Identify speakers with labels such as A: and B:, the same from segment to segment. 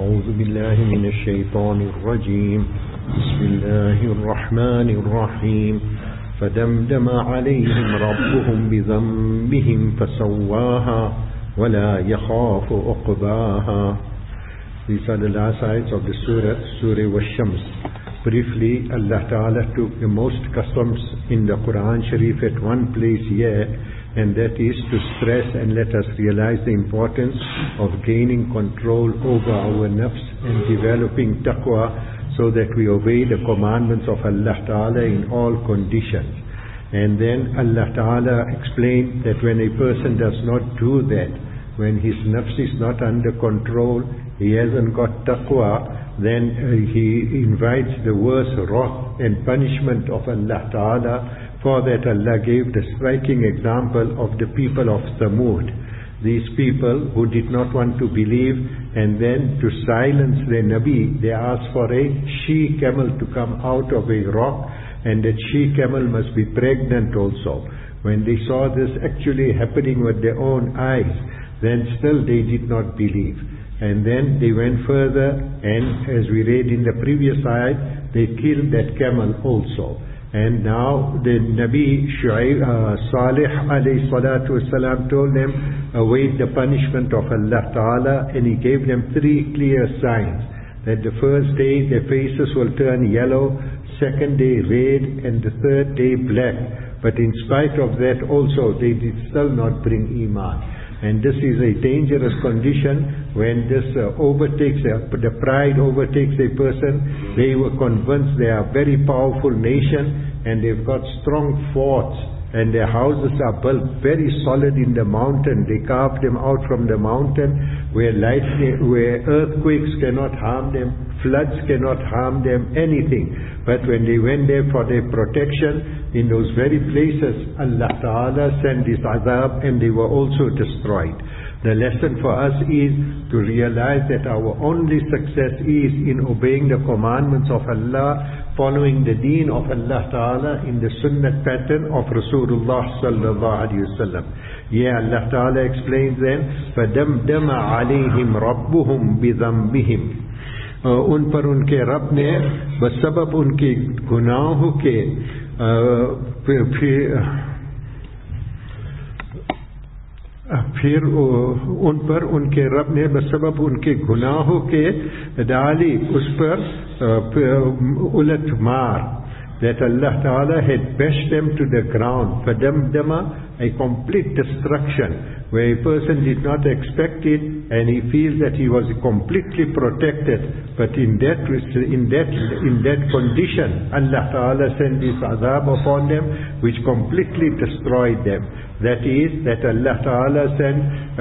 A: أعوذ بالله من الشيطان الرجيم بسم الله الرحمن الرحيم فدمدم عليهم ربهم بذنبهم فسواها ولا يخاف عقباها. These are the last ayats of the Surah Wash-Shams. Briefly, Allah Ta'ala took the most customs in the Quran Sharif at one place here, and that is to stress and let us realize the importance of gaining control over our nafs and developing taqwa so that we obey the commandments of Allah Ta'ala in all conditions. And then Allah Ta'ala explained that when a person does not do that, when his nafs is not under control, he hasn't got taqwa, then he invites the worst wrath and punishment of Allah Ta'ala. For that Allah gave the striking example of the people of Thamud. These people who did not want to believe, and then to silence their Nabi, they asked for a she-camel to come out of a rock, and that she-camel must be pregnant also. When they saw this actually happening with their own eyes, then still they did not believe. And then they went further, and as we read in the previous ayat, they killed that camel also. And now the Nabi Salih alayhi salatu wasalam told them, await the punishment of Allah Ta'ala, and he gave them three clear signs. That the first day their faces will turn yellow, second day red, and the third day black. But in spite of that also they did still not bring Iman. And this is a dangerous condition when this the pride overtakes a person. They were convinced they are a very powerful nation and they've got strong forts and their houses are built very solid in the mountain. They carved them out from the mountain where earthquakes cannot harm them, floods cannot harm them, anything. But when they went there for their protection, in those very places, Allah Ta'ala sent this azab and they were also destroyed. The lesson for us is to realize that our only success is in obeying the commandments of Allah, following the deen of Allah Ta'ala in the sunnah pattern of Rasulullah Sallallahu Alaihi Wasallam. Yeah, Allah Ta'ala explains then, فَدَمْدَمَ عَلَيْهِمْ رَبُّهُمْ بِذَنْبِهِمْ. उन पर उनके रब ने बसबब उनके गुनाहों के फिर उन पर उनके रब ने बसबब उनके गुनाहों के डाली उस पर उलट मार. That Allah Ta'ala had bashed them to the ground. Fadamdama, a complete destruction, where a person did not expect it and he feels that he was completely protected. But in that condition, Allah Ta'ala sent this azab upon them, which completely destroyed them. That is, that Allah Ta'ala sent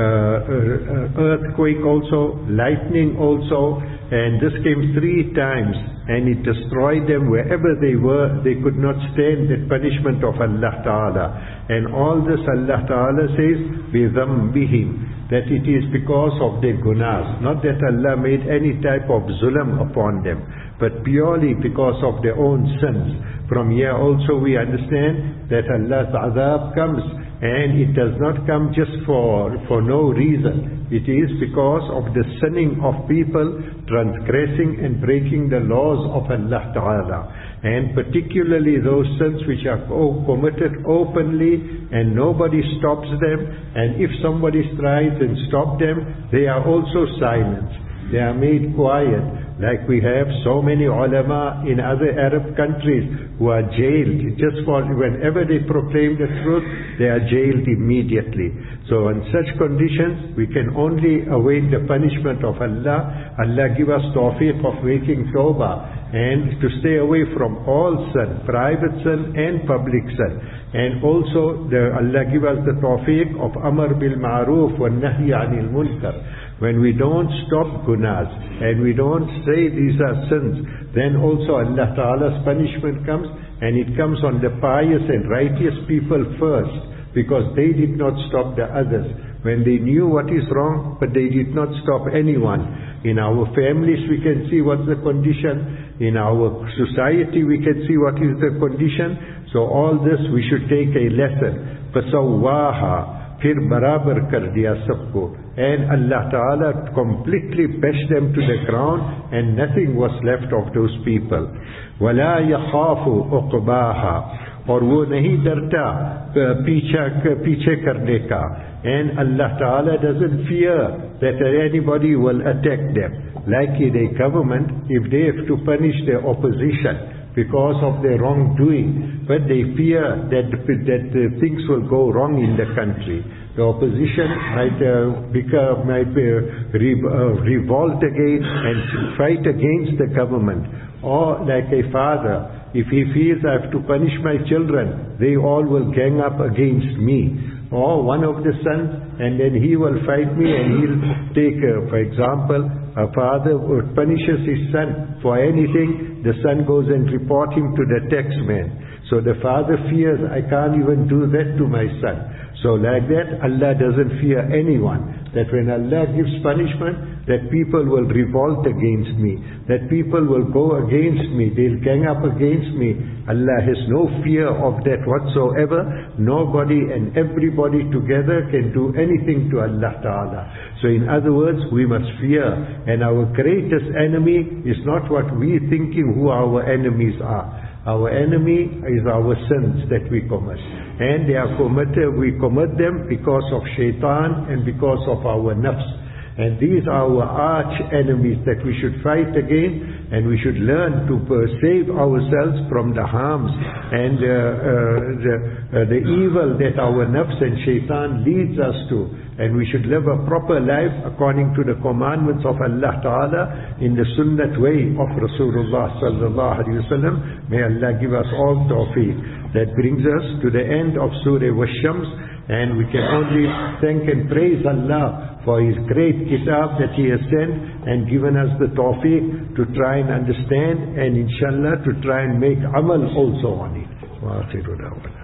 A: earthquake also, lightning also, and this came 3 times, and it destroyed them wherever they were. They could not stand the punishment of Allah Ta'ala. And all this Allah Ta'ala says, بِذَنْبِهِمْ, that it is because of their gunas. Not that Allah made any type of zulm upon them, but purely because of their own sins. From here also we understand that Allah's azab comes, and it does not come just for no reason. It is because of the sinning of people, transgressing and breaking the laws of Allah Ta'ala. And particularly those sins which are committed openly and nobody stops them. And if somebody tries and stop them, they are also silenced. They are made quiet. Like we have so many ulama in other Arab countries who are jailed just for whenever they proclaim the truth, they are jailed immediately. So in such conditions, we can only await the punishment of Allah. Allah give us tawfiq of making tawbah and to stay away from all sin, private sin and public sin. And also Allah give us the tawfiq of amr bil ma'ruf wa nahy anil munkar. When we don't stop gunas and we don't say these are sins, then also Allah Ta'ala's punishment comes, and it comes on the pious and righteous people first, because they did not stop the others. When they knew what is wrong, but they did not stop anyone. In our families we can see what's the condition. In our society we can see what is the condition. So all this we should take a lesson. فَسَوَّاهَا, फिर बराबर कर दिया सबको. And Allah Ta'ala completely bashed them to the ground, and nothing was left of those people. وَلَا يَخَافُ عُقْبَاهَا, और वो नहीं डरता पीछे करने का. And Allah Ta'ala doesn't fear that anybody will attack them. Like in a government, if they have to punish their opposition because of their wrongdoing, but they fear that things will go wrong in the country. The opposition might revolt again and fight against the government. Or like a father, if he feels I have to punish my children, they all will gang up against me. Or one of the sons, and then he will fight me, and he'll take, for example, a father punishes his son for anything, the son goes and report him to the taxman. So the father fears, I can't even do that to my son. So like that, Allah doesn't fear anyone. That when Allah gives punishment, that people will revolt against me, that people will go against me, they'll gang up against me. Allah has no fear of that whatsoever. Nobody and everybody together can do anything to Allah Ta'ala. So in other words, we must fear. And our greatest enemy is not what we thinking who our enemies are. Our enemy is our sins that we commit. And they are committed, we commit them because of shaitan and because of our nafs. And these are our arch enemies that we should fight against, and we should learn to save ourselves from the harms and the evil that our nafs and shaitan leads us to. And we should live a proper life according to the commandments of Allah Ta'ala in the sunnat way of Rasulullah Sallallahu Alaihi Wasallam. May Allah give us all tawfiq. That brings us to the end of Surah Wash-Shams, and we can only thank and praise Allah for His great kitab that He has sent and given us the tawfiq to try and understand, and inshallah to try and make amal also on it. Wa akhiru da'wana.